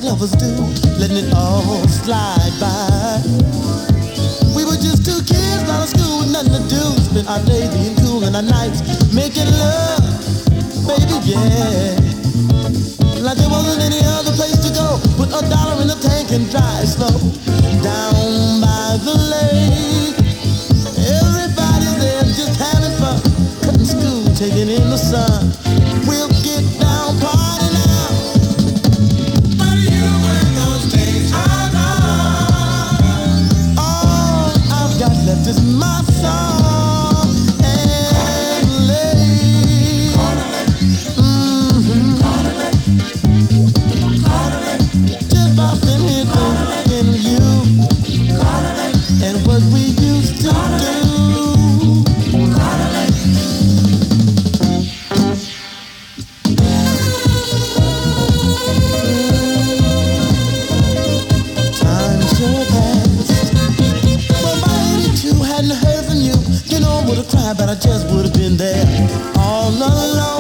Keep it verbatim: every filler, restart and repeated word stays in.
lovers do, letting it all slide by. We were just two kids out of school with nothing to do. Spent our days being cool and our nights making love, baby, yeah. Like there wasn't any other place to go. Put a dollar in the tank and drive slow down by the lake. Everybody's there just having fun, cutting school, taking in the sun. We'll get down, party now. But you when those days are gone, all I've got left is my song and late. Mm-hmm. Just bopping here thinking you and what we used to do. Time sure passed. Well, by eighty-two, hadn't heard from you. You know I would've cried, but I just would've been there all alone.